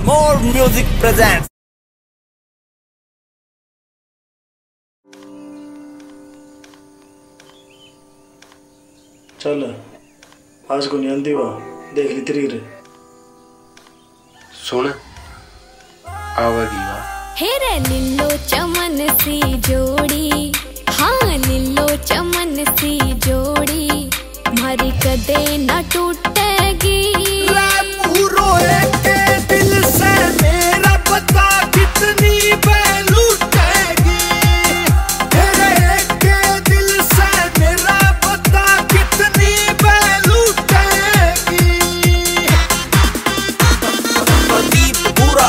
More Music presents. चल आज को नहीं आंदी देख ली तेरी रे सुन आवेगी वा हेरे लिल्लो चमन सी जोड़ी, हाँ लिल्लो चमन सी जोड़ी मारी कदे न टूटेगी। पूरो एक दिल से मेरा पता कितनी लूटेगी। मेरे एक दिल से मेरा पता कितनी लूटेगी। प्रदीप पूरा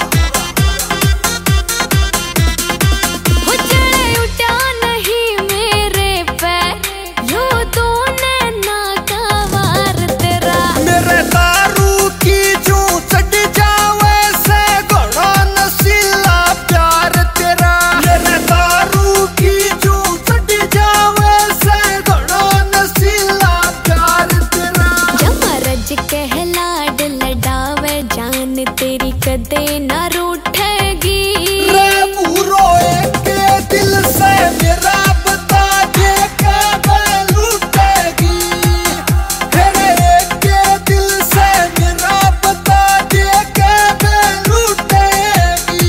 हो चढ़े उठा नहीं मेरे पैर, यो तो नैना का वार तेरा। मेरे दारू की जो चढ़ जावे से घड़ा नशीला प्यार तेरा। मेरे दारू की जो चढ़ जावे से घड़ा नशीला प्यार तेरा। जमरज कहलाड लडावे जान तेरी कदे न रूठेगी। रे पूरो एक दिल से मेरा बता दे कब लूटेगी। मेरे एक दिल से मेरा बता दे कब लूटेगी।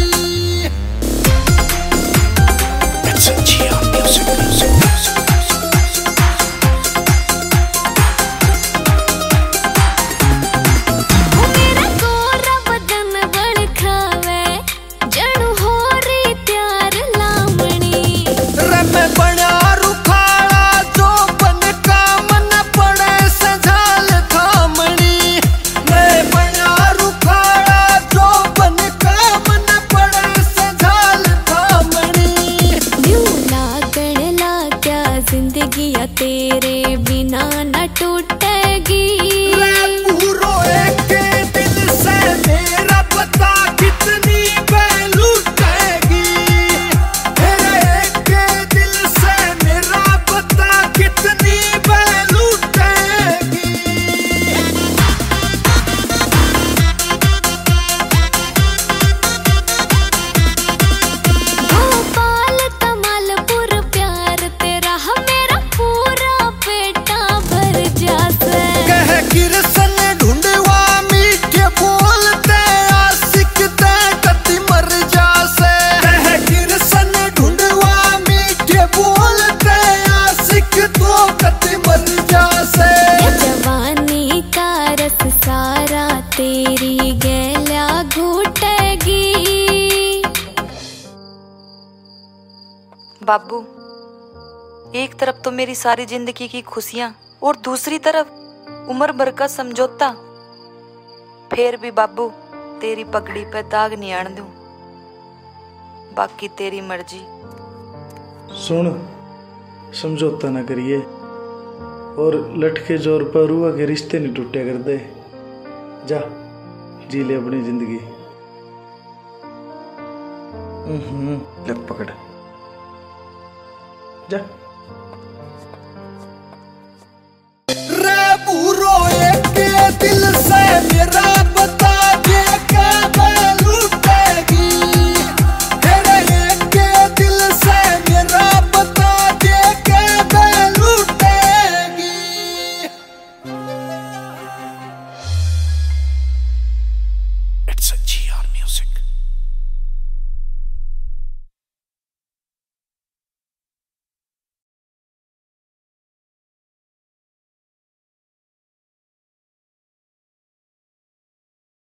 ओ मेरा गोरा बदन बड़ खावे जणु होरी त्यार लामणी। रे मैं बना रुखाड़ा जो बन का मन पड़े सजाल थामणी। मैं बना रुखाड़ा जो बन का मन पड़े सजाल थामणी। न्यू लागण ला क्या जिंदगी या तेरे बिना न टूटेगी। रे पूरो एक दिल से मेरा पता कितनी लूटेगी। मेरे एक दिल से मेरा पता कितनी लूटेगी। गोपाल तमालपुर प्यार तेरा मेरा पूरा पेटा भर जासे। कह किरसन ढूंढवा मीठे बोलते आशिक ते कति मर जासे। कह किरसन ढूंढवा मीठे बोलते आशिक तो कति मर जासे। ये जवानी का रस सारा तेरी गैल्या घूटेगी। बाबू, एक तरफ तो मेरी सारी जिंदगी की खुशियां और दूसरी तरफ उम्र भर का समझौता। फिर भी बाबू तेरी पगड़ी पे दाग नहीं आने दूं, बाकी तेरी मर्जी। सुन समझौता ना करिए और लटके जोर पर रुआ के रिश्ते नहीं टूटे कर दे। जा जी ले अपनी जिंदगी। ले पकड़ जा।